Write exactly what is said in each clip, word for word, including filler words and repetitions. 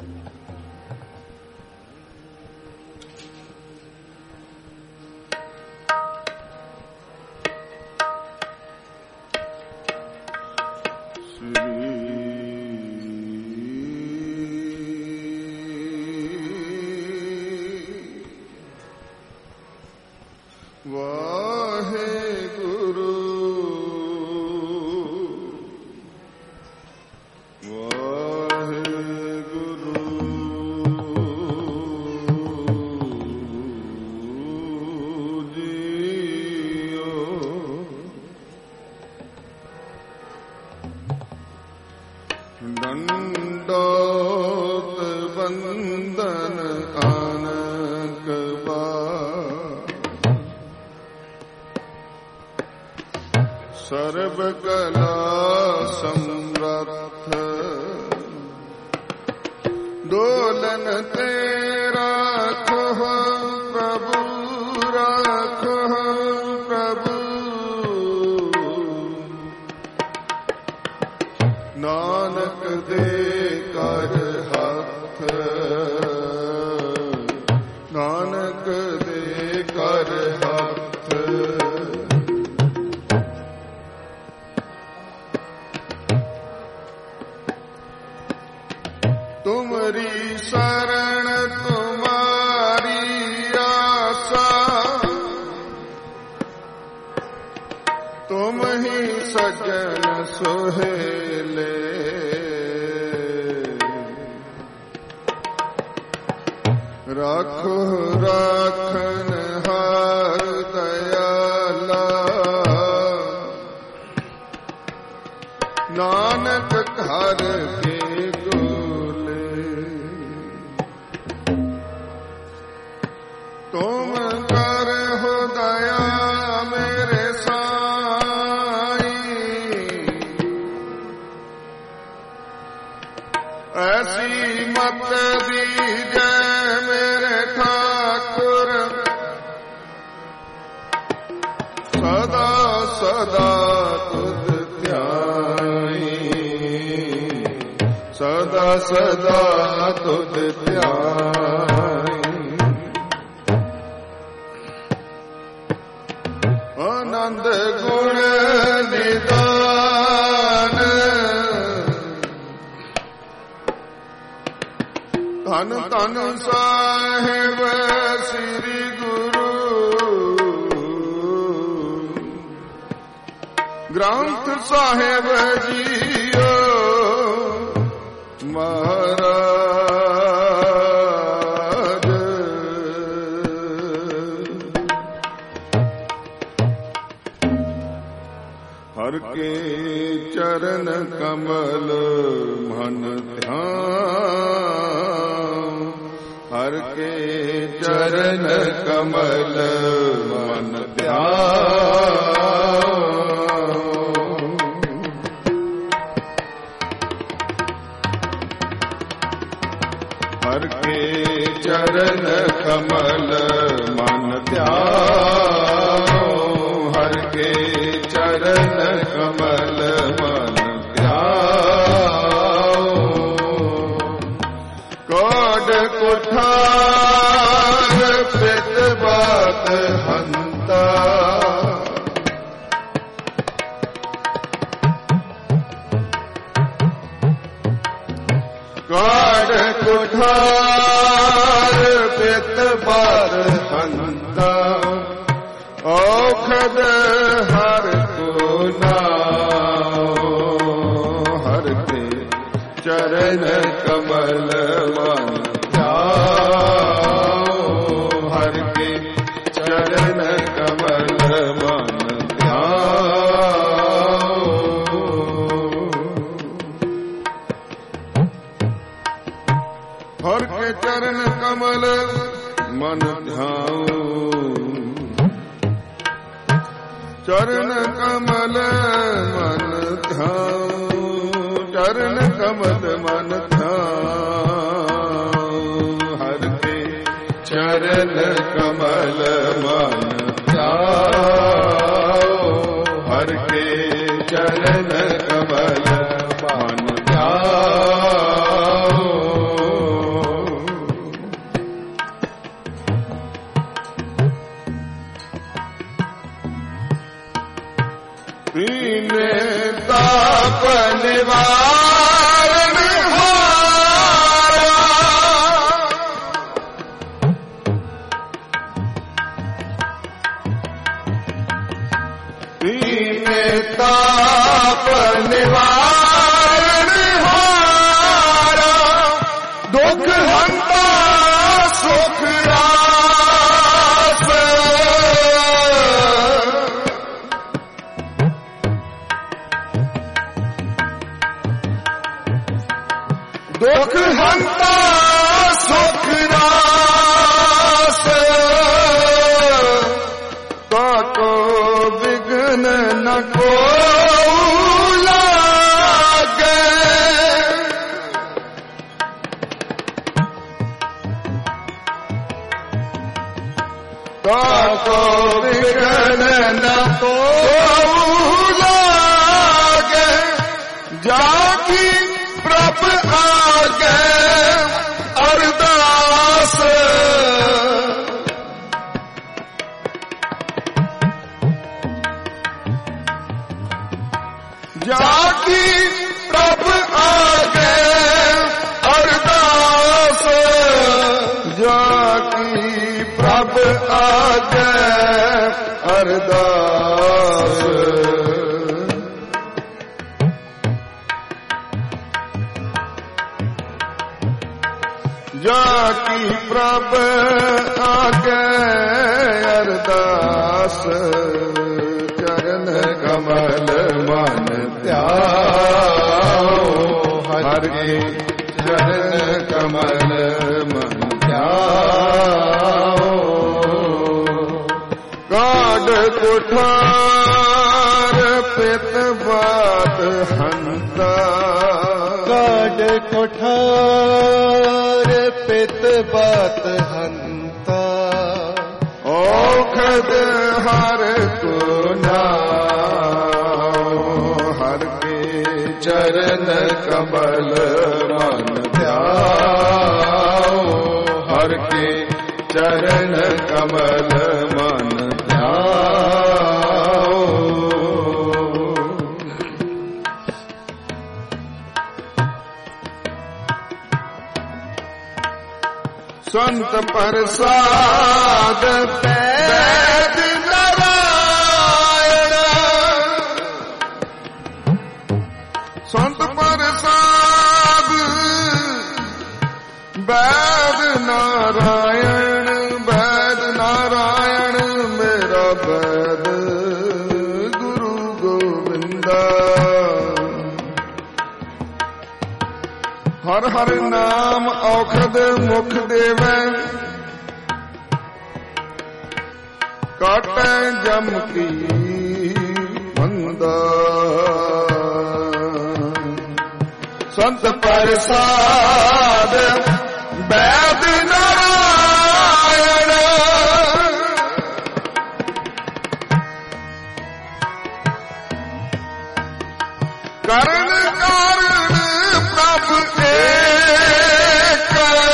ਸਰਬ ਕਲਾ ਸਮਰੱਥ ਦੋਲਨ ਤੇ ਰਾਖੋ ਪ੍ਰਭੂ ਰਾਖੋ ਪ੍ਰਭੂ ਨਾਨਕ ਦੇ ਕਰ ਹੱਥ ਨਾਨਕ ਦੇ ਕਰ ਹੱਥ ਤੁਮਰੀ ਸ਼ਰਨ ਤੁਮਾਰੀ ਆਸਾ ਤੁਮ ਹੀ ਸਜਣ ਸੁਹੇਲੇ ਰਾਖੋ ਰਾਖਨ ਹਾਰ ਦਇਆਲਾ ਨਾਨਕ ਘਰ ਕੇ ਤੁਮ ਕਰ ਹੋ ਦਇਆ ਮੇਰੇ ਸਾਈਂ ਐਸੀ ਮਤ ਦੀਜੈ ਮੇਰੇ ਠਾਕੁਰ ਸਦਾ ਸਦਾ ਤੁਧ ਧਿਆਈ ਸਦਾ ਸਦਾ ਤੁਧ ਧਿਆਈ ਆਨੰਦ ਗੁਣ ਨਿਦਾਨ ਧੰਨ ਧੰਨ ਸਾਹਿਬ ਸ੍ਰੀ ਗੁਰੂ ਗ੍ਰੰਥ ਸਾਹਿਬ ਜੀਓ ਮਹਾਰਾਜ ਹਰ ਕੇ ਚਰਨ ਕਮਲ ਮਨ ਧਿਆਨ ਹਰ ਕੇ ਚਰਨ ਕਮਲ ਮਨ ਧਿਆਨ ਹਰ ਕੇ ਚਰਨ ਕਮਲ ਮਨ ਧਿਆਨ ਹਰ ਕੇ ਚਰਨ ਕਮਲ ਮਨ ਧਿਆਓ ਕੋਡ ਕੁਠਾਰ ਪਿਤ ਬਾਤ ਹੰਤਾ ਕੋਡ ਕੁਠਾਰ ਪਿਤ ਬਾਤ ਹੰਤਾ ਔਖਦ ਹਰ ਕੋ ਨਾਉ ਹਰ ਕੇ ਚਰਨ ਕਮਲ ਮਨ ਧਿਆਓ ਹਰ ਕੇ ਚਰਨ ਕਮਲ ਮਨ ਧਿਆਓ ਹਰ ਕੇ ਚਰਨ ਕਮਲ ਮਨ ਧਿਆਓ ਚਰਨ ਕਮਲ ਮਨ ਧਿਆਉ ਚਰਨ ਕਮਲ ਮਨ ਧਿਆਉ ਹਰ ਕੇ ਚਰਨ ਕਮਲ ਮਨ ਧਿਆਉ ਹਰ ਕੇ ਚਰਨ ਕਮਲ ਮਨ ਧਿਆਉ ਦੁਖ ਹੰਤਾ ਸੁਖ ਰਾਸ ਦੁਖ ਹੰਤਾ ਸੁਖ ਰਾਸ ਤਾਕੋ ਵਿਗਨ ਨ ਕੋ ਲਾਗੇ ਤਾਕੋ ਵਿਗਨ ਨ ਕੋ ਲਾਗੇ ਜਾ ਕੀ ਪ੍ਰਭ ਆਗੇ ਅਰਦਾਸ ਜਾ ਕੀ ਪ੍ਰਭ ਆਗੇ ਅਰਦਾਸ ਜਾ ਕੀ ਪ੍ਰਭ ਆਗੇ ਅਰਦਾਸ ਜਾ ਕੀ ਪ੍ਰਭ ਆਗੇ ਅਰਦਾਸ ਚਰਨ ਕਮਲ ਮਨ ਧਿਆਓ ਹਰਿ ਕੇ ਚਰਨ ਕਮਲ ਮਨ ਧਿਆਓ ਕਾਢ ਕੁਠਾਰ ਪਿਤ ਬਾਤ ਹੰਤਾ ਕਾਢ ਕੁਠਾਰ ਪਿਤ ਬਾਤ ਹੰਤਾ ਔਖਦ ਹਰ ਕੋ ਨਾਮ ਹਰ ਕੇ ਚਰਨ ਕਮਲ ਮਨ ਧਿਆਓ ਹਰ ਕੇ ਚਰਨ ਕਮਲ ਮਨ ਧਿਆਓ ਸੰਤ ਪ੍ਰਸਾਦ ਬੈਦ ਨਾਰਾਇਣ ਸੰਤ ਪ੍ਰਸਾਦ ਬੈਦ ਨਾਰਾਇਣ ਬੈਦ ਨਾਰਾਇਣ ਮੇਰਾ ਬੈਦ ਗੁਰੂ ਗੋਬਿੰਦਾ ਹਰ ਹਰ ਨਾਮ ਔਖਦ ਮੁਖ ਦੇਵੈ ਕਾਟੈ ਜਮ ਕੀ ਬੰਦਾ ਸੰਤ ਪ੍ਰਸਾਦ ਬੈਦ ਨਾਰਾਇਣ ਕਰਨ ਕਾਰਨ ਪ੍ਰਭ ਏਕ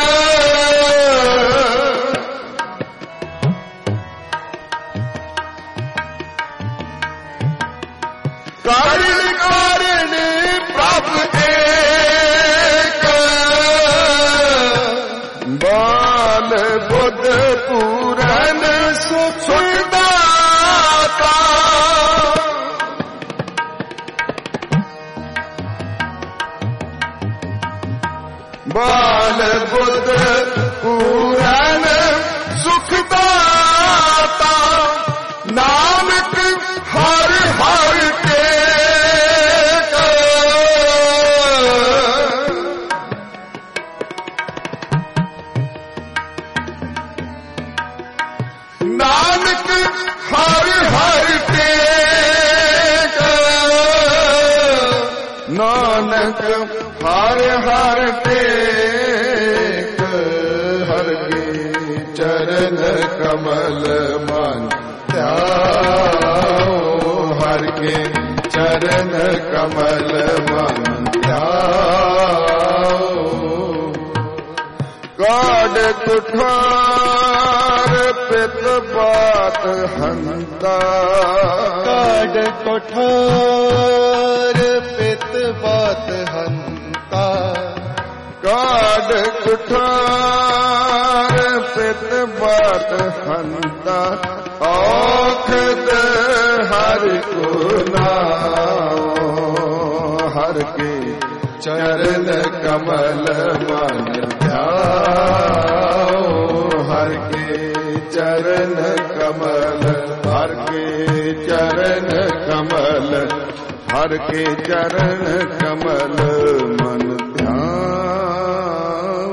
ਕਾਰਨ ਕਾਰਨ ਪ੍ਰਭ ਏਕ ਬਾਲ ਬੁੱਧ ਪੂਰਨ ਸੁਖ ਦਾਤਾ ਬਾਲ ਬੁੱਧ ਪੂਰਨ ਸੁਖ ਦਾਤਾ ਨਾਨਕ ਹਰ ਹਰ ਟੇਕ ਨਾਨਕ ਹਰ ਹਰ ਟੇਕ ਨਾਨਕ ਹਰ ਹਰ ਟੇਕ ਹਰ ਕੇ ਚਰਨ ਕਮਲ ਮਨ ਧਿਆਓ ਹਰ ਕੇ ਚਰਨ ਕਮਲ ਮਨ ਧਿਆਓ ਕਾਢ ਕੁਠਾਰ ਪਿਤ ਬਾਤ ਹੰਤਾ ਕਾਢ ਕੁਠਾਰ ਪਿਤ ਬਾਤ ਹੰਤਾ ਕਾਢ ਕੁਠਾਰ ਪਿਤ ਬਾਤ ਹੰਤਾ ਔਖਦ ਹਰਿ ਕੋ ਨਾਮ ਹਰ ਕੇ चरण कमल मन ध्याओ, हर के चरण कमल, हर के चरण कमल, हर के चरण कमल मन ध्याओ।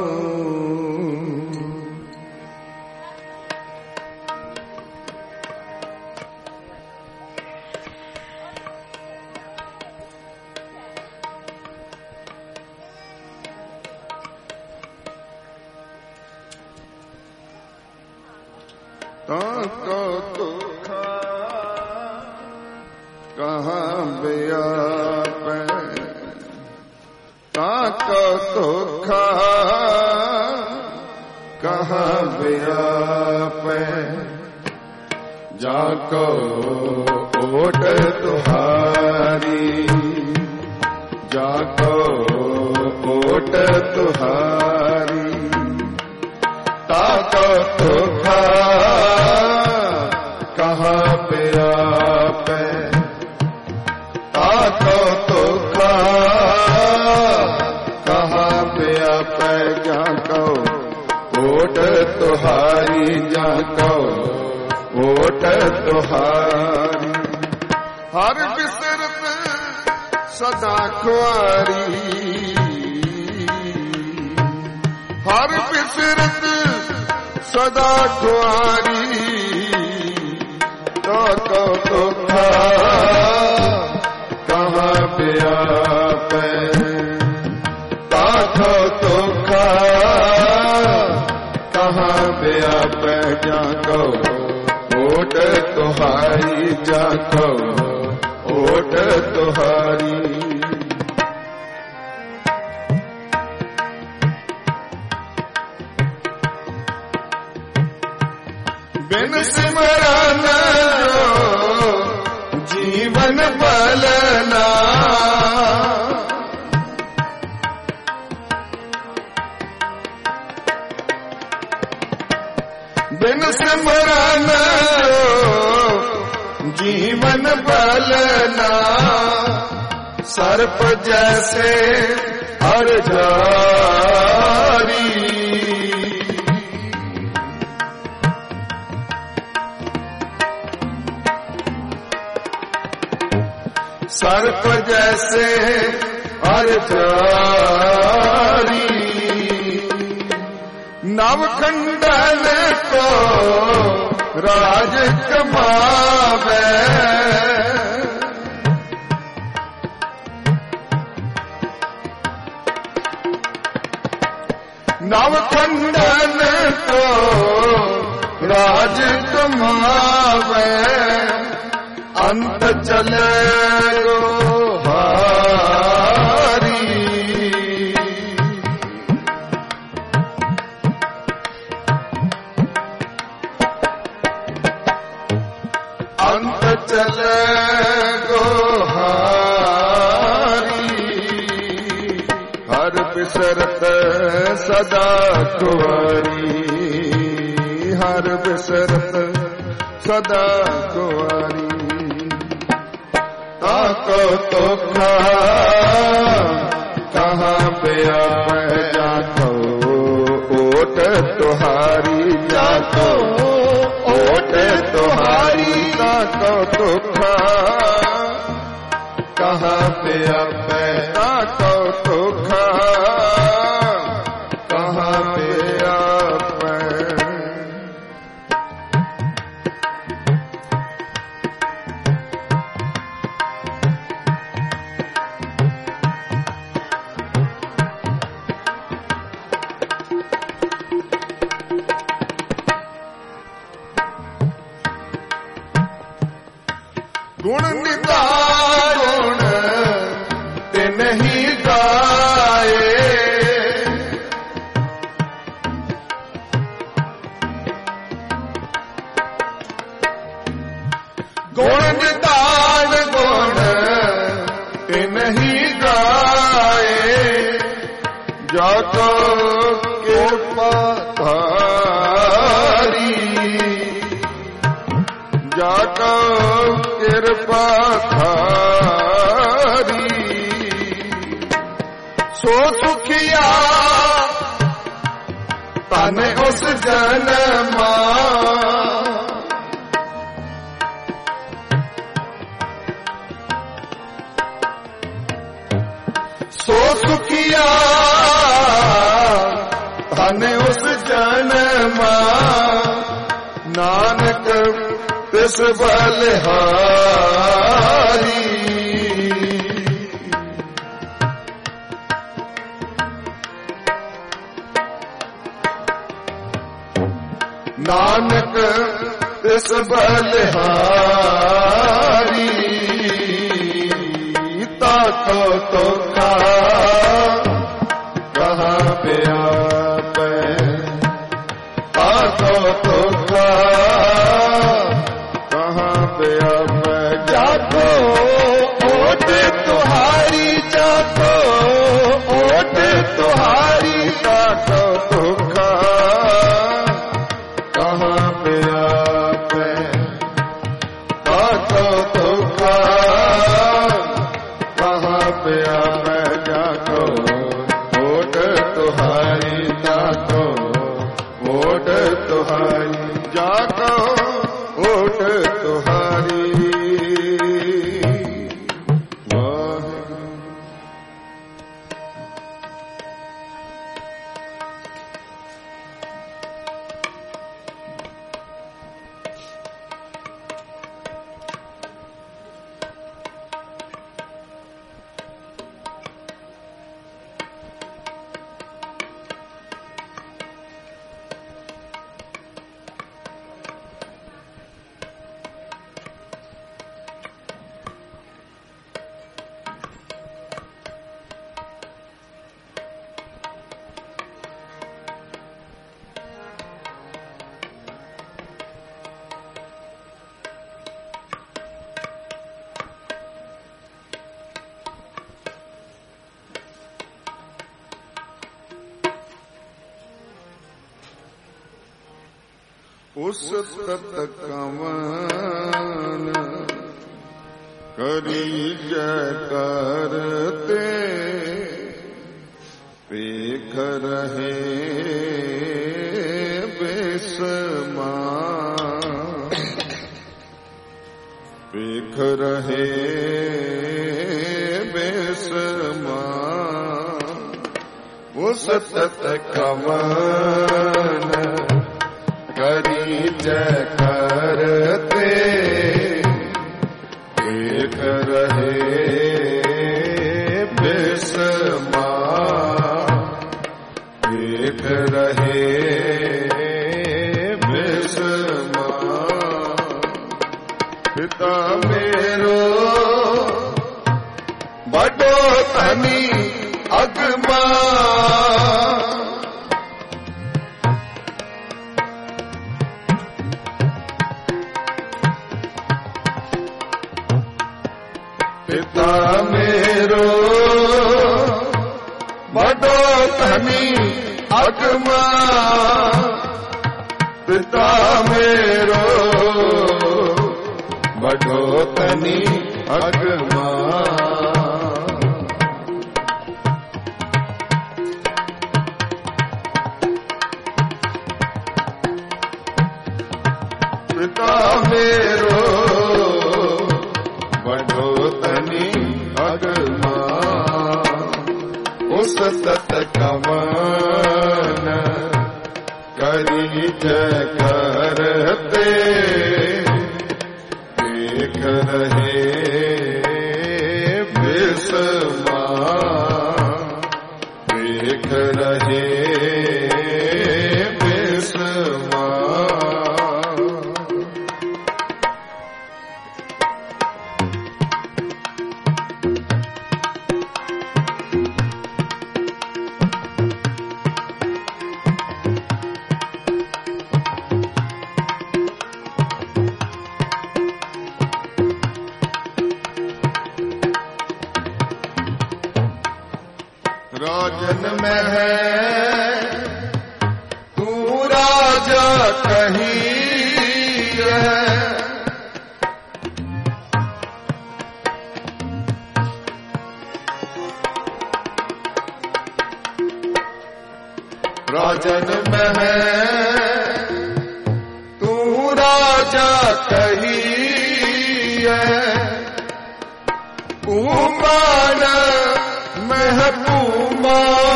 ताको दुख कहाँ व्यापै, ताको दुख कहाँ व्यापै, जाको ओट तुहारी, जाको ओट तुहारी, ताको दुख कहाँ व्यापै, ताको दुख कहाँ व्यापै, जाको ओट तुहारी, जाको ओट तुहारी। हर बिसरत सदा कुआरी, हर बिसरत सदा कुआरी, ताको दुख कहाँ व्यापै, ताको दुख कहाँ व्यापै, जाको ओट तुहारी, जाको ओट तुहारी। बिन सिमरन जो जीवन बलना, बिन सिमरन जो जीवन बलना, सर्प जैसे हर जारी, सर्प जैसे हर जारी, नवखंडन को राज कमावे, नवखंडन को राज कमावे, अंत चले गो हारी, अंत चले गो हारी, हर बिसरत सदा कुआरी, हर बिसरत सदा कुआरी। ताको दुख कहाँ व्यापै, जाको ओट तुहारी, जाको ओट तुहारी, ताको दुख कहाँ व्यापै, ताको दुख कहाँ व्यापै। गुण निताय गुण ते नहीं गाए, गुण निताय गुण ते नहीं गाए, जाको कृपा धारी, जाको कृपा धारी, जनमा सो सुखिया धन उस जनमा नानक तिस बलिहारी नानक तिस बलिहारी ताको तो का कहाँ पे आपे ताको तो का कहाँ पे आपे जाको ओट तुम्हारी जाको ओट तुम्हारी ताको तो का कहाँ पे आपे ताको तो का कहाँ पे आपे जाको ओट तुम्हारी ताको ओट तुम्हारी जाको ओट तुम्हारी उस तत कवन करी जय करते पेख रहे बेसमा पेख रहे बेसमा उस तत कवन करी जय करते देख रहे बेसमा देख रहे बेसमा पिता मेरो बड़ो धनी अगमा पिता मेरो बड़ो धनी अगमा पिता मेरो बड़ो धनी अगमा पिता मेरो बड़ो धनी अगमा उस तत कवन करी जय करते देख रहे बेसमा देख रहे बेसमा राजन में है तू राजा कहीं है राजन में है कही पूमान महपूमा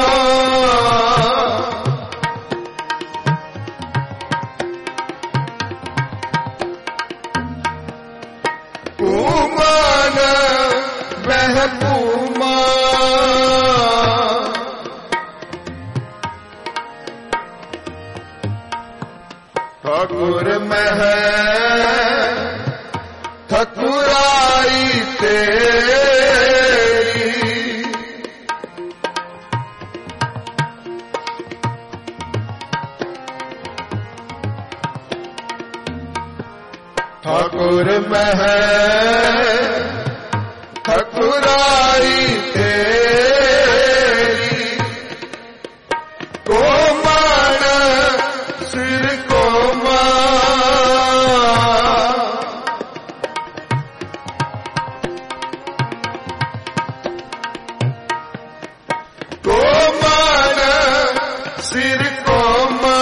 पूमान महपूमा ठाकुर मह ठकुराई तेरी ठाकुर मह ठकुराई तेरी कोमल सिर सिर कोमा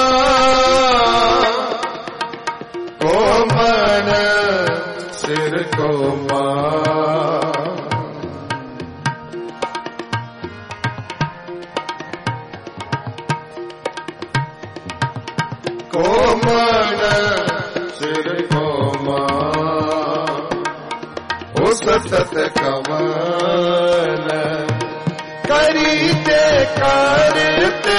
कोमल सिर कोमा कोमल सिर कोमा हो सतत कमल करीते करते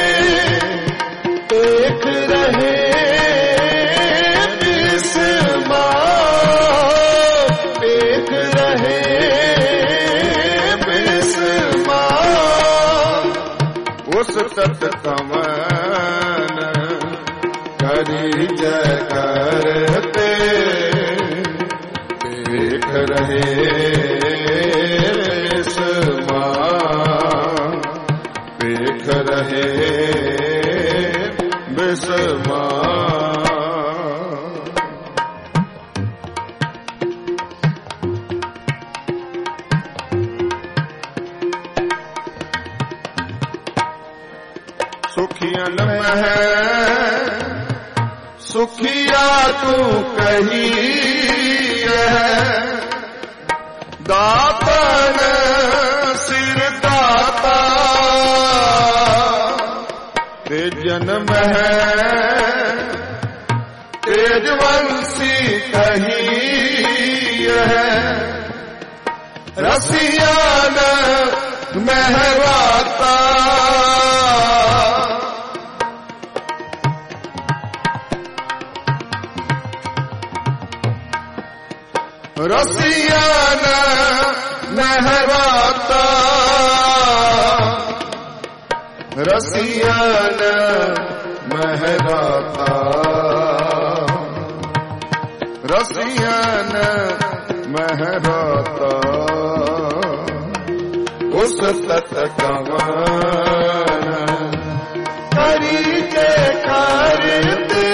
देख रहे बिस्मा देख रहे बिस्मा उस सत कमल करीते करते देख रहे देख रहे बिस्मा सुखियन मह सुखिया तू कही दातन सिर दाता तेज जन्म है तेजवंशी कही है रसियान महराता रसियान महराता रसियान महराता रसियान महराता उस तत कमल करी के करते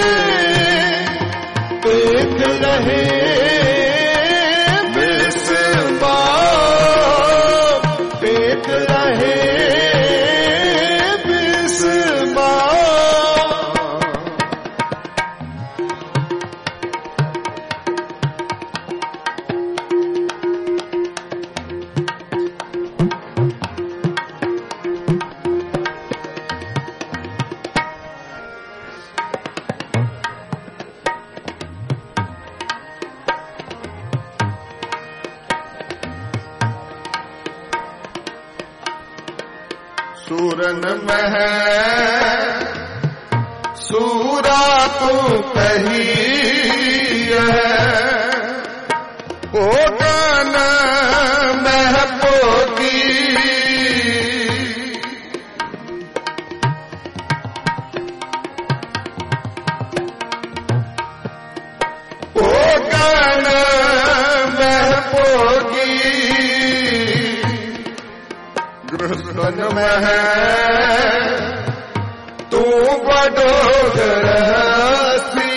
देख रहे बिस्मा देख रहे सूरन मह सूरा तू कही है ओ गान मह पोगी ओ गान मह पोगी गृहस्थन में तू बडोगरसी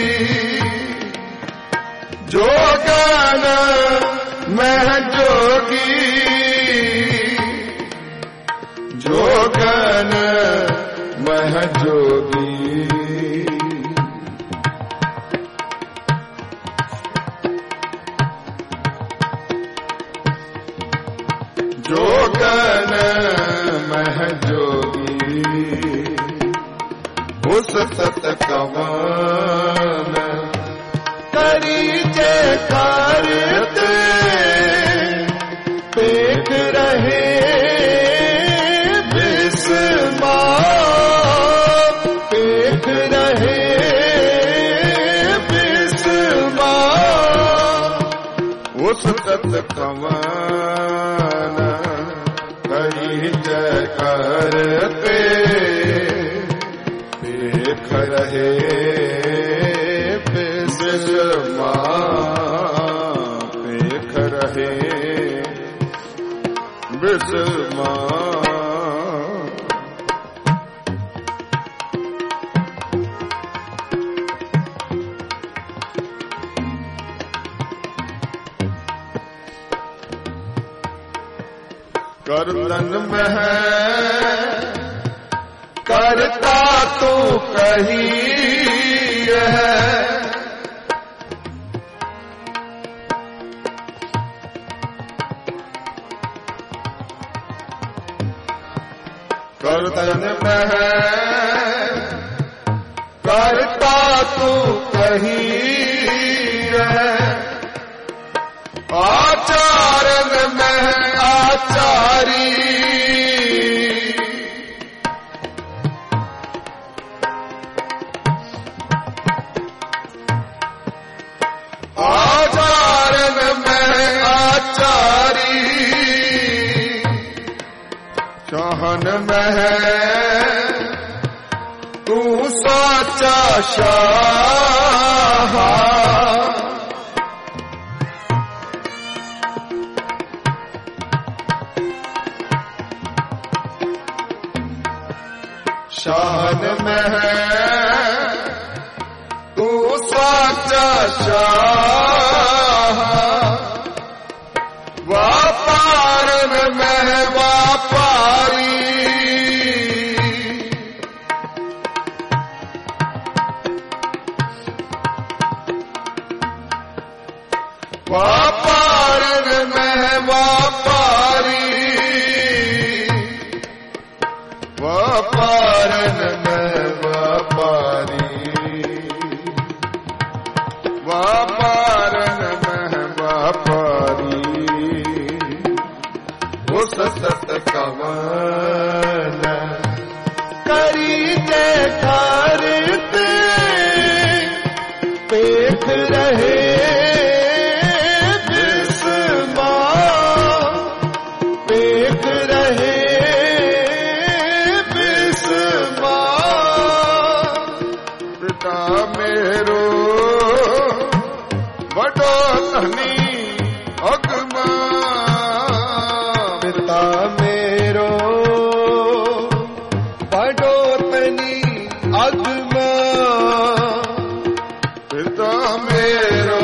जोगान मैं जोगी जोगान मैं जोगी जोगी उस सत कवन करी जयकार ते पेख रहे बिस्मा पेख रहे बिस्मा उस सत कवन करी जयकार ते पेख रहे बिस्मा पेख रहे बिस्मा करतन में करता तो कही है करतन में करता तो कही है आचारन में आचारी आचारन में आचारी शाहन में तू साचा शाह शान में तू साचा शाह व्यापार में व्यापारी व्यापार में व्यापारी व्यापारन में व्यापारी व्यापारन में व्यापारी उस सत कवन करी जयकार ते पेख रहे बिस्मा पेख रहे बिस्मा पिता मेरो बड़ो धनी अगमा पिता मेरो बड़ो तनी अगमा पिता मेरो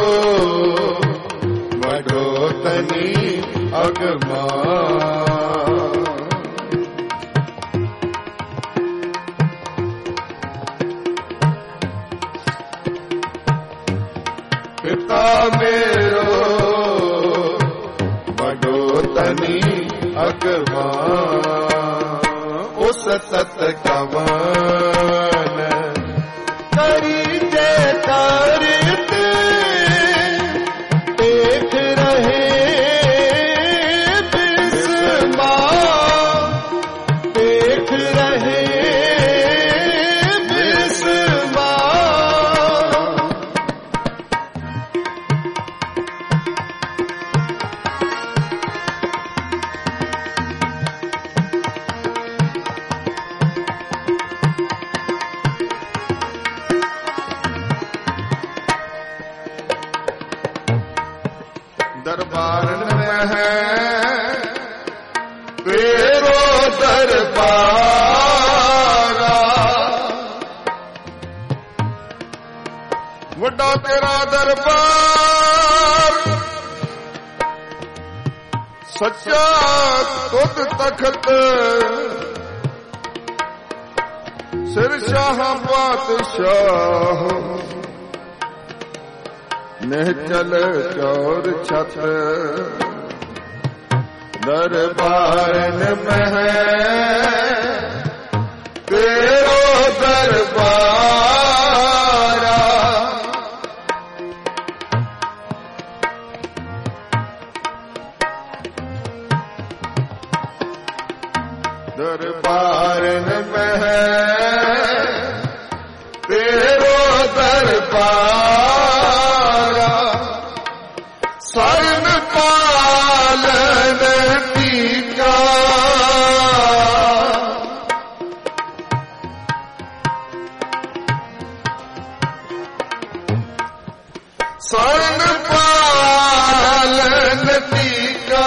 बड़ो तनी अगमा पिता मेरो बड़ो तनी अगमा उस सत कवन करी जयकार ते पेख रहे बिस्मा पेख रहे बिस्मा दरबार में है तेरो दरबारा वड्डा तेरा दरबार सच्चा तुद तखत सिर शाह बादशाह निहचल चौर छत दरबारन में है तेरो दरबारा, दरबारन में है तेरो दरबारा, शरण पालन टीका, शरण पालन टीका,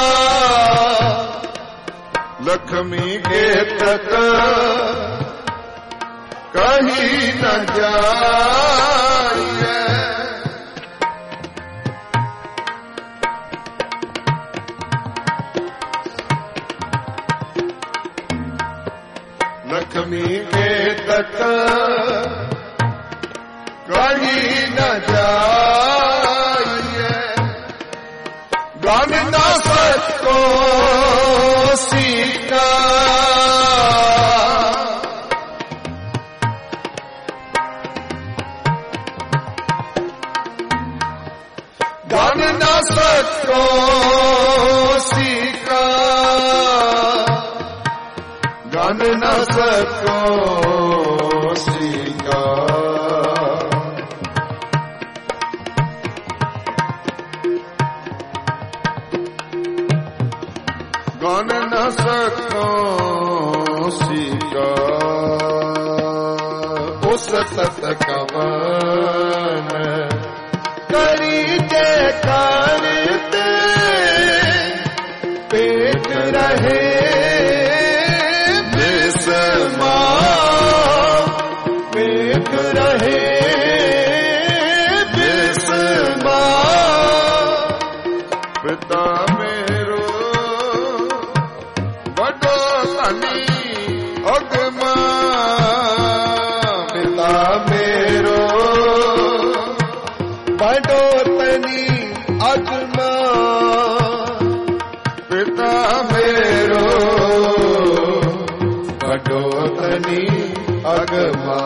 लक्ष्मी के तक कहीं न जाइए, लक्ष्मी के तक कहीं न जाइए, गान ना सको सीता, गान ना सको सीता, गान ना सको सीता, गान न सको सीता, उस तत कवन करी जय करते पेट रहे बेसमा, पेट रहे बेसमा, पिता मेरो बड़ो तनी अगमा, पिता मेरो बड़ो तनी अगमा, पिता मेरो बड़ो तनी अगमा,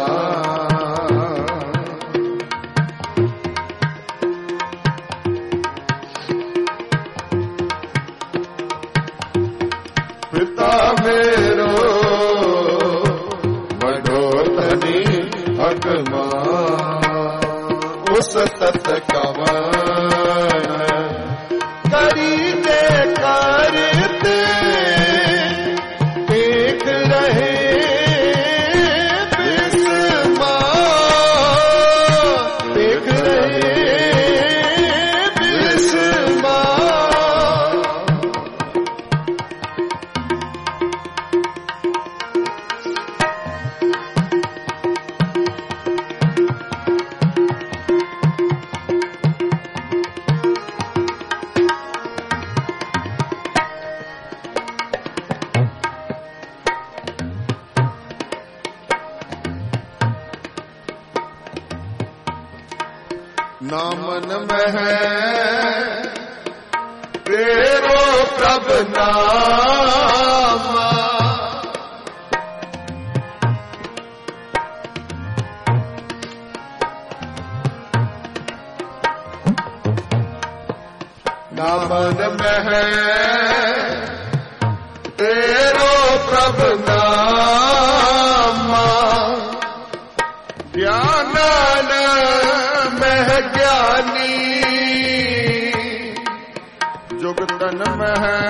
पिता मेरो बड़ो तनी अगमा, उस तत कवन करी जय करते देख रहे बिस्मा, देख रहे बिस्मा, नामन में है तेरो प्रभ नामा, नामन में है तेरो प्रभ नामा, ज्ञानन में ज्ञानी, जुगतन में है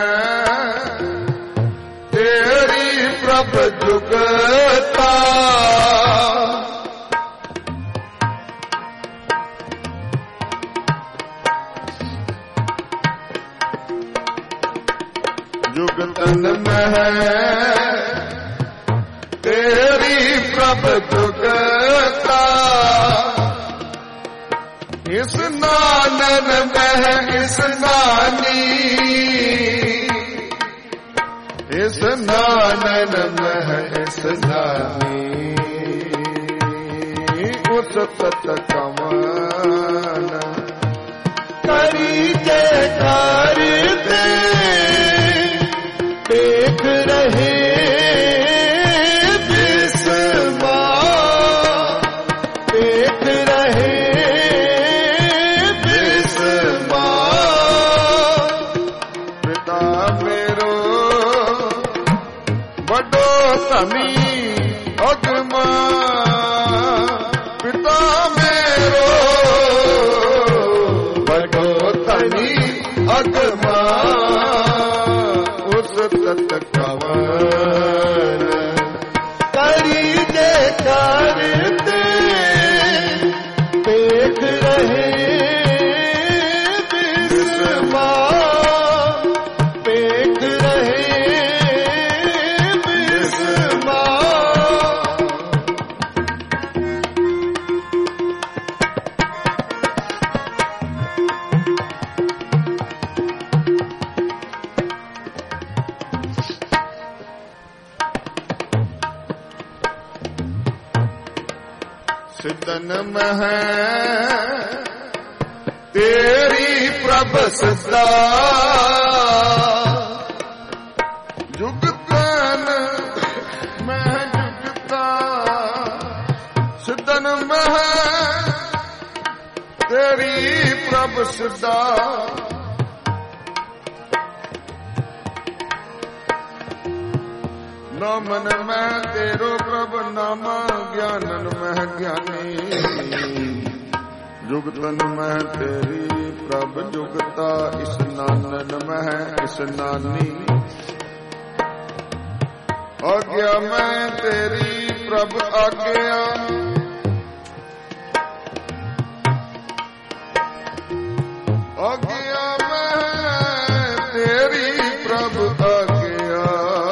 तेरी प्रभ जुगता, जुगतन में है तेरी प्रभ जुगता, इस नानन में है इस नानी, इस नानन में है इस नानी, उस तत कवन करी जय करते पिता मेरो बड़ो धनी अगमा उस तत कवन करी जे करते देख रहे बिस्मा देख रहे बिस्मा सिदन मह तेरी प्रभ सदा जुगतन मह जुगता सिदन मह तेरी प्रभ सदा नामन मैं तेरो प्रभ नामा ज्ञानन मैं ज्ञानी जुगतन मैं तेरी प्रभ जुगता स्नानन मैं स्नानी आज्ञा मैं तेरी प्रभ आज्ञा आज्ञा मैं तेरी प्रभ आज्ञा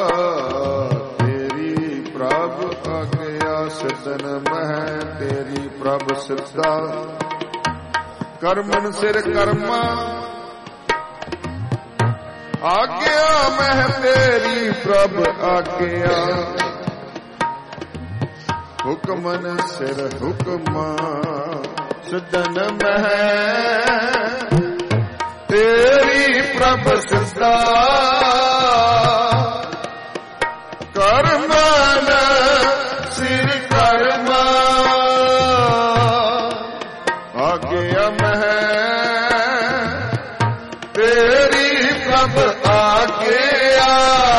सिदन मह तेरी प्रभ सिद्धा कर्मन सिर कर्मा आज्ञा मह तेरी प्रभ आज्ञा हुक्मन सिर हुक्मा सिदन मह तेरी प्रभ सिद्धा कर्मन सिर कर्मा आज्ञा मह तेरी प्रभ आज्ञा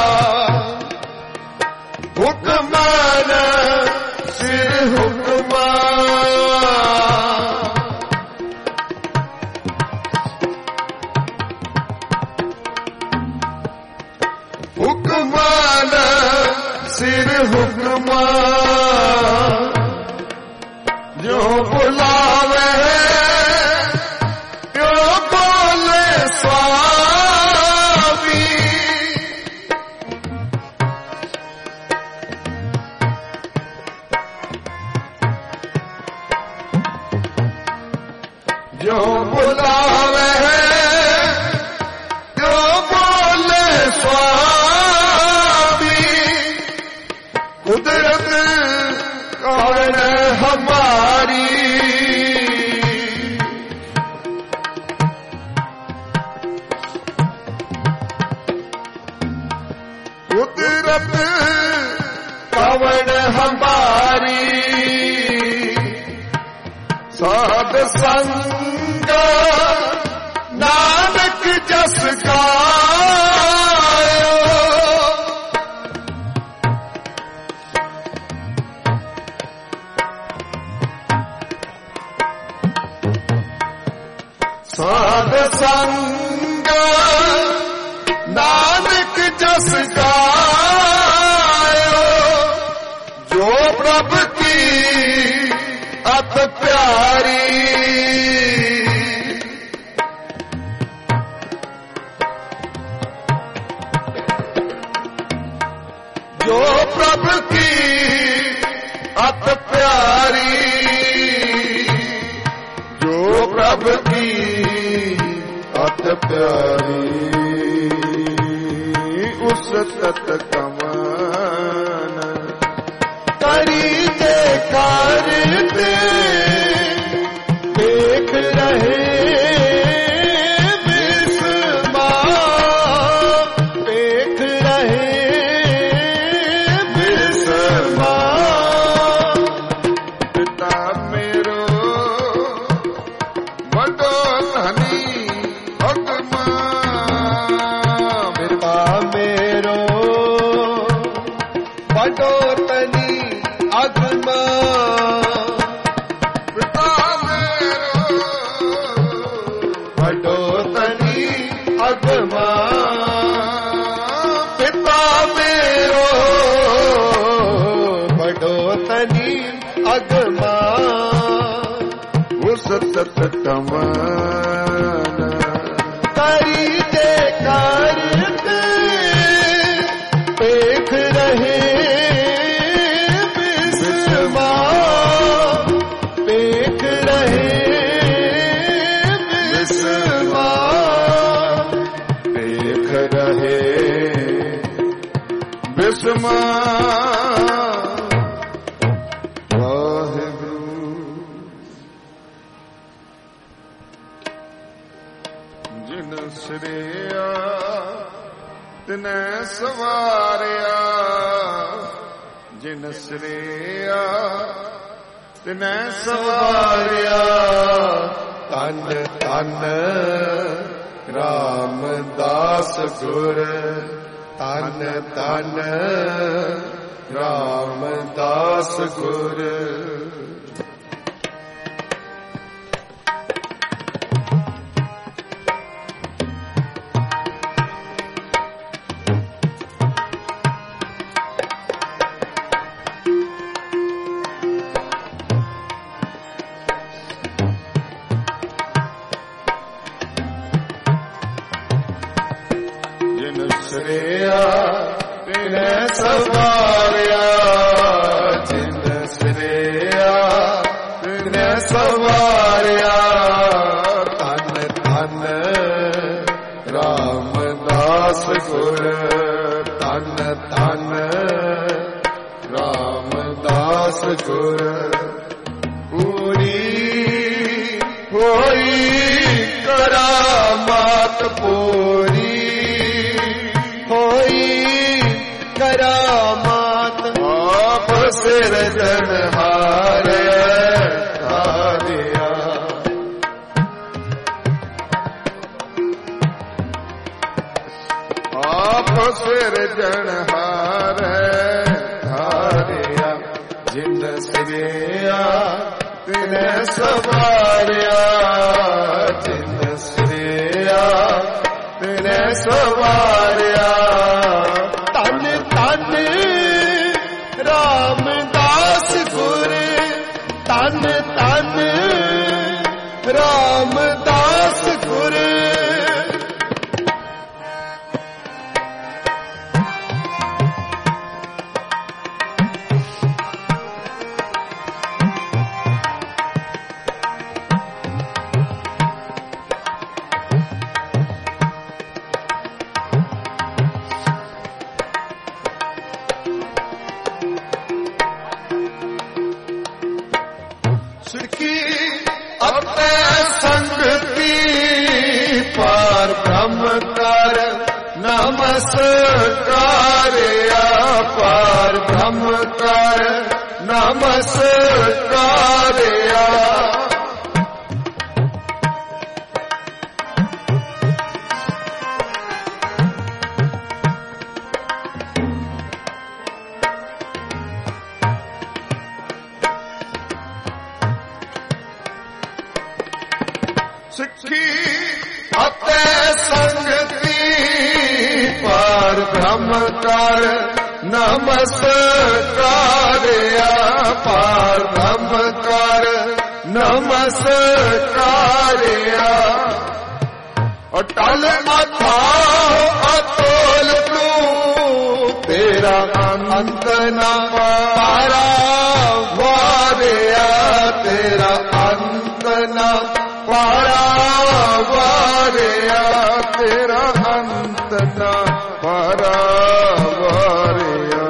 हुक्मन सिर हुक्मा हुक्मन सिर हुक्मा जो बुलावे त्यो बोले स्वामी जो बुलावे त्यो बोले स्वामी कुदरत कौन हमारी कुदरत कौन हमारी साध संग नानक जस गायो साध संग नानक जस गायो जो प्रभ की अत प्यारी जो प्रभ की अत प्यारी जो प्रभ की अत प्यारी उस तत कमन करी ते करते देख रहे बिस्मा देख रहे बिस्मा पिता मेरो बड़ो धनी अगमा पिता मेरो ਪਿਤਾ ਮੇਰੋ ਵੱਡੋ ਤਨੀ ਅਗਮਾ ਪਿਤਾ ਮੇਰੋ ਵੱਡੋ ਤਨੀ ਅਗਮਾ ਉਸ ਤਤ ਤਮਨ ਕਰੀ ਦੇ ਕਰਤ ਪੇਖ ਰਹੇ ਬਿਸਮਾ ਪੇਖ ਰਹੇ ਬਿਸਮਾ ਦੇਖ ਰਹੇ ਬਿਸਮਾ ਵਾਹਿਗੁਰੂ ਜਿਨ ਸ੍ਰਿਆ ਤਿਨੈ ਸਵਾਰਿਆ ਜਿਨ ਸ੍ਰਿਆ ਤਿਨੈ ਸਵਾਰਿਆ ਤਨ ਤਨ ਰਾਮਦਾਸ ਗੁਰ ਤਨ ਤਨ ਰਾਮਦਾਸ ਗੁਰ ਜਿਨ ਸ੍ਰਿਆ ਤਿਨੈ ਸਵਾਰਿਆ ਜਿਨ ਸ੍ਰਿਆ ਤਿਨੈ ਸਵਾਰਿਆ ਤਨ ਤਨ ਰਾਮਦਾਸ ਗੁਰ ਤਨ ਤਨ ਰਾਮਦਾਸ ਗੁਰ ਪੂਰੀ ਹੋਈ ਕਰਾਮਾਤ ਪੂਰੀ ਹੋਈ ਕਰਾਮਾਤ ਆਪ ਸਿਰਜਣਹਾਰੇ ਹਾਰਿਆ ਆਪ ਸਿਰਜਣਹਾਰੇ ਹਾਰਿਆ ਜਿਨ ਸ੍ਰਿਆ ਤਿਨੈ ਸਵਾਰਿਆ ਜਿਨ ਸ੍ਰਿਆ ਤਿਨੈ ਸਵਾਰਿਆ ਤਨ ਤਨ ਰਾਮਦਾਸ ਗੁਰ ਤਨ ਤਨ ਰਾਮਦਾਸ ਗੁਰ ਸਿੱਖੀ ਆਪਣੇ ਸੰਗਤੀ ਪਾਰ ਬ੍ਰਹਮ ਕਰ ਨਮਸਕਾਰਿਆ ਪਾਰ ਬ੍ਰਹਮ ਕਰ ਨਮਸਕਾਰਿਆ ਸਿੱਖੀ ਅਤੇ ਸੰਗਤੀ ਪਾਰ ਬ੍ਰਹਮ ਕਰ ਨਮਸਕਾਰਿਆ ਪਾਰ ਬ੍ਰਹਮ ਕਰ ਨਮਸਕਾਰਿਆ ਅਟਲ ਅਥਾਹ ਅਤੁਲ ਤੂੰ ਤੇਰਾ ਅੰਤ ਨਾ ਪਾਰਾ ਵਾਰਿਆ ਤੇਰਾ ਅੰਤ ਨਾ ਪਾਰਾ ਵਾਰਿਆ ਤੇਰਾ ਅੰਤ ਨਾ ਪਾਰਾ ਵਾਰਿਆ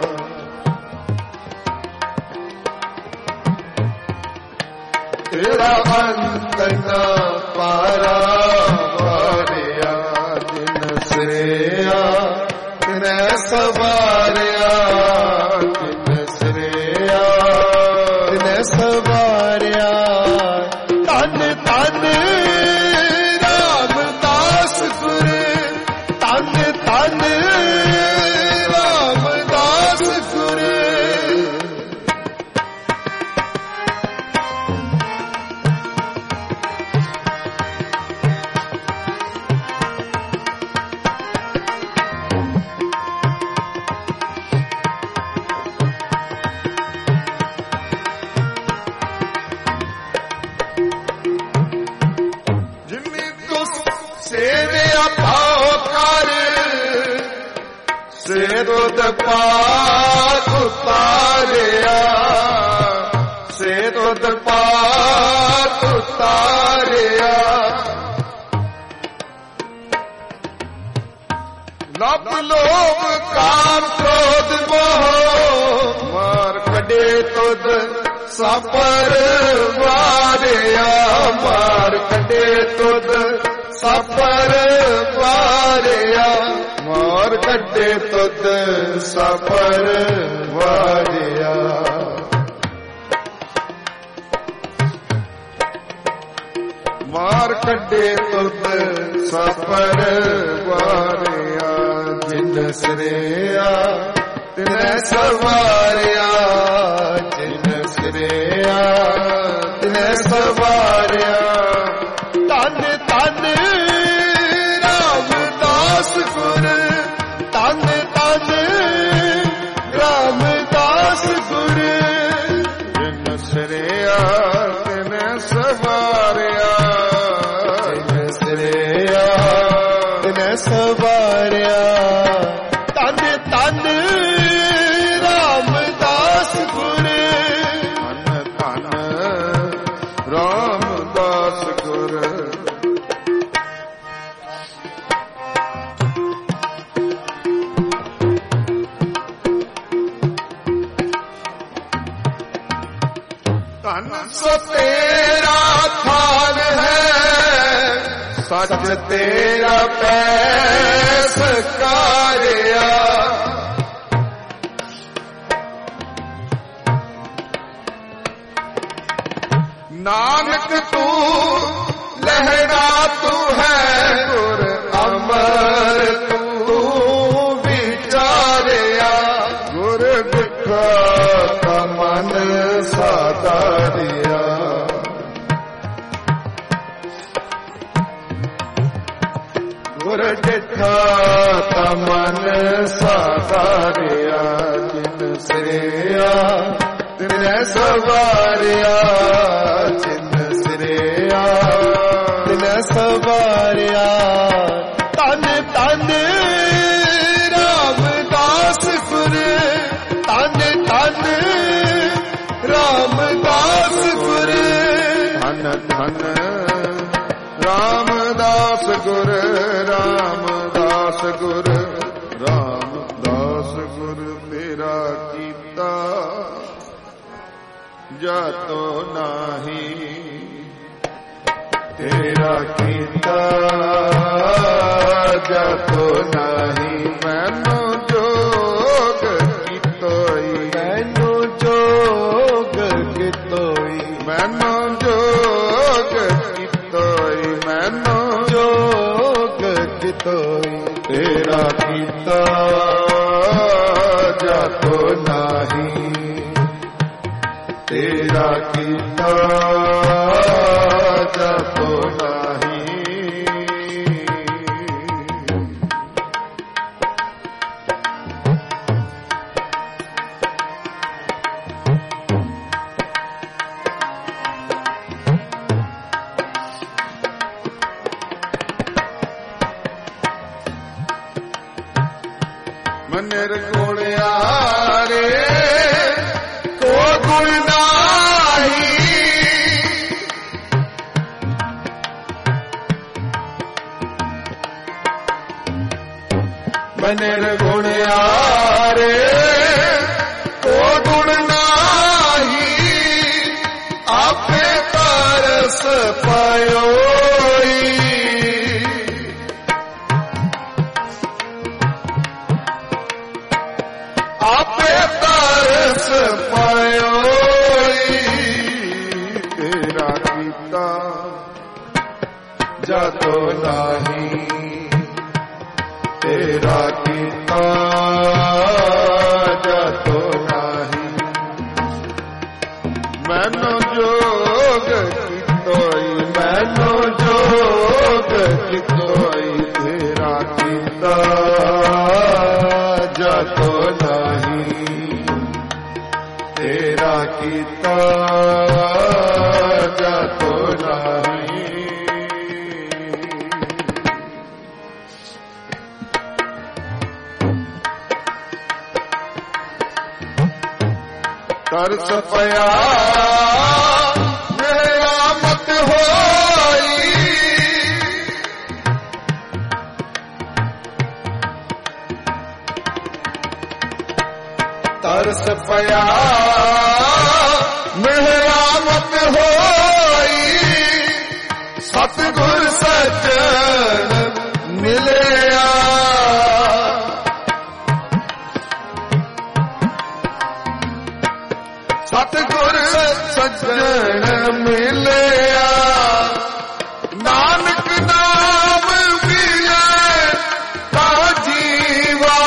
ਤੇਰਾ ਅੰਤ ਨਾ ਪਾਰਾ ਵਾਰਿਆ ਜਿਨ ਸ੍ਰਿਆ ਤਿਨੈ ਸਵਾਰਿਆ ਜਿਨ ਸ੍ਰਿਆ ਤਿਨੈ ਸਵਾਰਿਆ ਤਨ ਤਨ ਰਾਮਦਾਸ ਗੁਰ ਤਨ ਤਨ ਰਾਮਦਾਸ ਗੁਰ ਦੁੱਧ ਪਾਤ ਉਤਾਰਿਆ, ਸੇ ਦੁੱਧ ਪਾਤ ਉਤਾਰਿਆ। ਲੱਭ ਲੋਭ ਕਾਮ ਕ੍ਰੋਧ ਮੋਹ, ਮਾਰ ਕੱਢੇ ਤੁਧ ਸਾਪਰ ਵਾਰਿਆ, ਮਾਰ ਕੱਢੇ ਤੁਧ ਸਾਪਰ ਵਾਰਿਆ, ਮਾਰ ਕੱਢੇ ਤੁਧ ਸਾਪਰ ਵਾਰਿਆ। ਮਾਰ ਕੱਢੇ ਤੁਧ ਸਾਪਰ ਵਾਰਿਆ, ਜਿਨ ਸਿਰਿਆ ਤਿਨੈ ਸਵਾਰਿਆ, ਜਿਨ ਸਿਰਿਆ ਤਿਨੈ ਸਵਾਰਿਆ। ਧੰਨ ਧੰਨ ਰਾਮਦਾਸ ਗੁਰ, ਧੰਨ ਧੰਨ ਰਾਮਦਾਸ ਗੁਰ, ਜਿਨ ਸਿਰਿਆ ਤਿਨੈ ਸਵਾਰਿਆ, ਜਿਨ ਸਿਰਿਆ ਤਿਨੈ ਸਵਾਰਿਆ। ਧੰਨ ਧੰਨ ਰਾਮਦਾਸ ਗੁਰ, ਧੰਨ ਧੰਨ ਰਾਮਦਾਸ ਗੁਰ। ਧੰਨ ਸੋ ਤੇਰਾ ਥਾਨ ਹੈ, ਸੱਚ ਤੇਰਾ ਪੈਸ ਕਾਰਿਆ। ਨਾਨਕ ਤੂੰ ਲਹਿਰਾ ਤੂੰ ਹੈ ਗੁਰ ਅਮਰ, ਤੂੰ ਵਿਚਾਰਿਆ। ਗੁਰ ਬਿਠਾ ਤਾ ਮਨ ਸਾਧਾਰਿਆ, ਗੁਰ ਬਿਠਾ ਤਾ ਮਨ ਸਾਧਾਰਿਆ। ਜਿਨ ਸਿਰਿਆ ਤਿਨੈ ਸਵਾਰਿਆ, ਜਿਨ ਸਿਰਿਆ ਤਿਨੈ ਸਵਾਰਿਆ। ਧੰਨ ਧੰਨ ਰਾਮਦਾਸ ਗੁਰ, ਧੰਨ ਧੰਨ ਰਾਮਦਾਸ ਗੁਰ, ਧੰਨ ਧੰਨ ਰਾਮਦਾਸ ਗੁਰ, ਰਾਮਦਾਸ ਗੁਰ, ਰਾਮਦਾਸ ਗੁਰ। ਮੇਰਾ ਕੀਤਾ ਜਾਤੋ ਨਾਹੀ, ਤੇਰਾ ਕੀਤਾ ਜਾਤੋ ਨਾਹੀ। ਮੈਨੂੰ ਜੋਗ ਕੀਤੋਈ, ਮੈਨੂੰ ਜੋਗ ਕੀਤੋਈ, ਮੈਨੂੰ ਜੋਗ ਕੀਤੋਈ, ਮੈਨੂੰ ਜੋਗ ਕੀਤੋਈ। ਤੇਰਾ ਕੀਤਾ ਜਾਤੋ ਨਾਹੀ, ਤੇਰਾ ਕੀਤਾ ਜਾਤੋ ਨਾਹੀ। ਮਨਿਰ ਗੁਣਿਆਰੇ ਕੋ ਗੁਣ ਨਾਹੀ, ਮਨਿਰ ਗੁਣਿਆਰੇ ਕੋ ਗੁਣ ਨਾਹੀ। ਆਪੇ ਤਰਸ ਪਾਇਓਈ, ਆਪੇ ਤਰਸ ਪਾਇਓਈ। ਤੇਰਾ ਕੀਤਾ ਜਾਤੋ ਨਾਹੀ, ਤੇਰਾ ਕੀਤਾ ਜਾਤੋ ਨਾਹੀ। ਮੈਨੂੰ ਜੋਗ ਕੀਤੋਈ, ਮੈਨੂੰ ਜੋਗ ਕੀਤੋਈ। ਤੇਰਾ ਕੀਤਾ ਜਾਤੋ ਨਾਹੀ, ਤੇਰਾ ਕੀਤਾ ਜਾਤੋ ਨਾਹੀ। ਤਰਸ ਪਿਆ ਮਿਹਰਾਮਤ ਹੋਈ, ਤਰਸ ਪਿਆ ਮਿਹਰਾਮਤ ਹੋਈ, ਸਤਿਗੁਰ ਸੱਜਣ ਮਿਲਿਆ, ਸਤਿਗੁਰ ਸੱਜਣ ਮਿਲਿਆ, ਨਾਨਕ ਨਾਮ ਮਿਲੇ ਤਾਂ ਜੀਵਾ,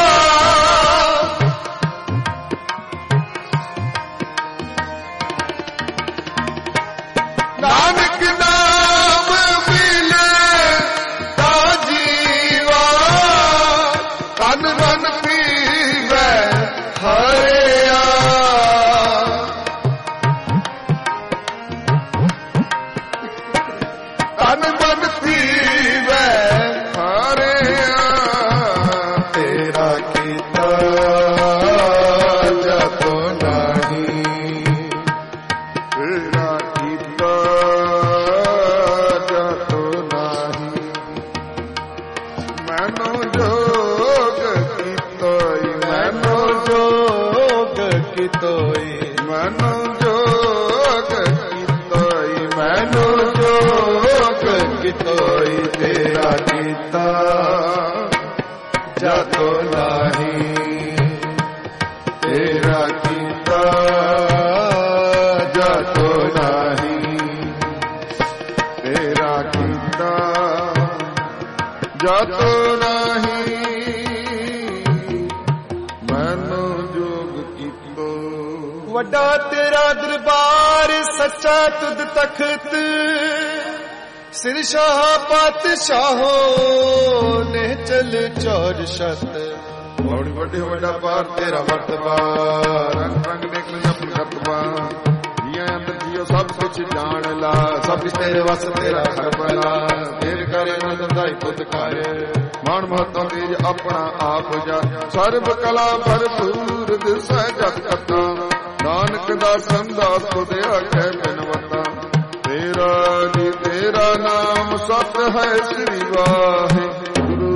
ਨਾਨਕ ਨਾਮ ਮਿਲੇ ਤਾਂ ਜੀਵਾ, ਤਨ ਮਨ ਪੀਵੈ ਹਰਿਆ, ਤਨ ਮਨ ਪੀਵੈ ਹਰਿਆ, ਤੇਰਾ ਕੀਤਾ ਜਤੋ ਨਹੀਂ, ਤੇਰਾ ਕੀਤਾ ਜਤੋ ਨਹੀਂ, ਮੈਨੂੰ ਜੋਗ ਕੀਤੋਈ, ਮੈਨੂੰ ਜੋਗ ਕਿਤੋਈ, ਮੈਨੂੰ ਜੋਗ ਕੀਤੋਈ, ਮੈਨੂੰ ਜੋਗ ਕਿਤੋਈ, ਤੇਰਾ ਕੀਤਾ ਜਤੋ ਨਹੀਂ, ਤੇਰਾ ਕੀਤਾ ਜਤੋ ਨਹੀਂ, ਤੇਰਾ ਕੀਤਾ ਜਤੋ ਨਹੀਂ, ਮੈਨੂੰ ਜੋਗ ਕੀਤੋ, ਵੱਡਾ ਤੇਰਾ ਦਰਬਾਰ ਸੱਚਾ ਤੁਧ ਤਖਤ, ਸਿਰ ਸ਼ਾਹ ਪਾਤਸ਼ਾਹੋ ਨੇ ਚਲ ਚੌਰ ਸ਼ਤ, ਬੜੀ ਵੱਡੇ ਵੱਡਾ ਪਾਰ ਤੇਰਾ ਵਰਤਵਾ, ਰੰਗ ਰੰਗ ਦੇਖ ਲੈ ਆਪਣੀ ਕਰਤਵਾ, ਜੀਆਂ ਅੰਦਰ ਜੀਓ ਸਭ ਕੁਛ ਜਾਣ ਲਾ, ਸਭ ਕੁਛ ਤੇਰੇ ਵਸ ਤੇਰਾ ਘਰ ਬਲਾ, ਤੇਰੇ ਕਰੇ ਨਾ ਦੰਦਾਈ ਪੁੱਤ ਕਾਰੇ, ਮਾਣ ਮਹਤਾਂ ਤੇਜ ਆਪਣਾ ਆਪ ਜਾ, ਸਰਬ ਕਲਾ ਭਰਪੂਰ ਦਿਸੈ ਜਤ ਕਰਤਾ, ਨਾਨਕ ਦਾ ਸੰਦਾਸ ਤੁਧ ਆਖੈ ਬਿਨਵਤਾ, ਤੇਰਾ ਜੀ ਤੇਰਾ ਨਾਮ ਸਤ ਹੈ ਸ੍ਰੀ ਵਾਹਿਗੁਰੂ,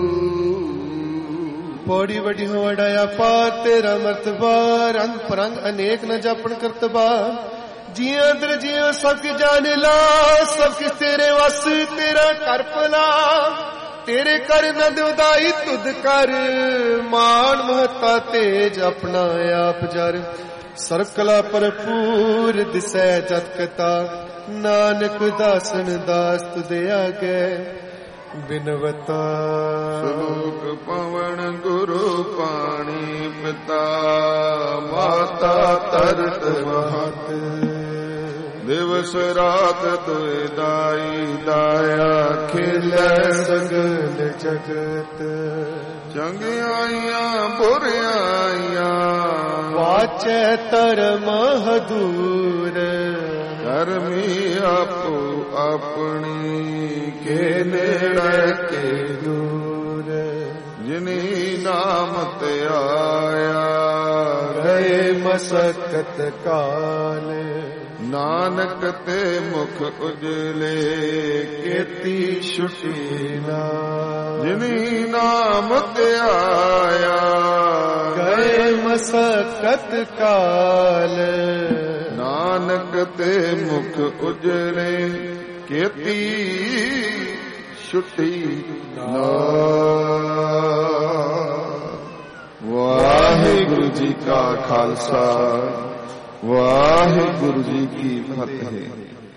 ਬੜੀ ਵੱਡੀ ਵਡਾਇਆ ਪਾਰ ਤੇਰਾ ਮਰਤਬਾ, ਰੰਗ ਪਰੰਗ ਅਨੇਕ ਨ ਜਾਪਣ ਕਰਤਬਾ, ਜੀਆਂ ਦਰ ਜੀਆਂ ਸਭ ਕੀ ਜਾਣ ਲਾ, ਸਭ ਕਿਸ ਤੇਰੇ ਵਸ ਤੇਰਾ ਕਰ ਭਲਾ, ਤੇਰੇ ਕਰ ਨੰਦ ਉਦਾਈ ਤੁਧ ਕਰ, ਮਾਨ ਮਹਤਾ ਤੇਜ ਆਪਣਾ ਆਪ ਜਰ, ਸਰਬ ਕਲਾ ਭਰਪੂਰ ਦਿਸੈ ਜਤ ਕਤਾ, ਨਾਨਕ ਦਾਸਨ ਦਾਸ ਤੁਧ ਆਗੇ ਬਿਨਵਤਾ, ਸ਼ਲੋਕ ਪਵਨ ਗੁਰੂ ਪਾਣੀ ਪਿਤਾ, ਮਾਤਾ ਤਰਤ ਮਹਤ, ਦਿਵਸ ਰਾਤ ਤੁਇ ਦਾਈ ਦਾਇਆ, ਖੇਲੇ ਸਗਲ ਜਗਤ, ਚੰਗਿਆਈਆਂ ਬੁਰਿਆਈਆਂ, ਵਾਚੈ ਧਰਮ ਹਦੂਰ, ਧਰਮੀ ਆਪੋ ਆਪਣੀ, ਕੇ ਨੇੜੇ ਕੇ ਦੂਰ, ਜਿਨੀ ਨਾਮ ਤੇ ਆਇਆ, ਗਏ ਮਸਕਤ ਕਾਲ, ਨਾਨਕ ਤੇ ਮੁਖ ਉਜਲੇ, ਕੀਤੀ ਛੁਟੀ ਨਾ, ਜਿਨੀ ਨਾਮ ਤੇ ਆਇਆ, ਗਏ ਮਸਕਤ ਕਾਲ, ਨਾਨਕ ਤੇ ਮੁਖ ਉਜਲੇ, ਕੀਤੀ ਛੁੱਟੀ ਨਾ। ਵਾਹਿਗੁਰੂ ਜੀ ਕਾ ਖਾਲਸਾ, ਵਾਹਿਗੁਰੂ ਜੀ ਕੀ ਫਤਿਹ।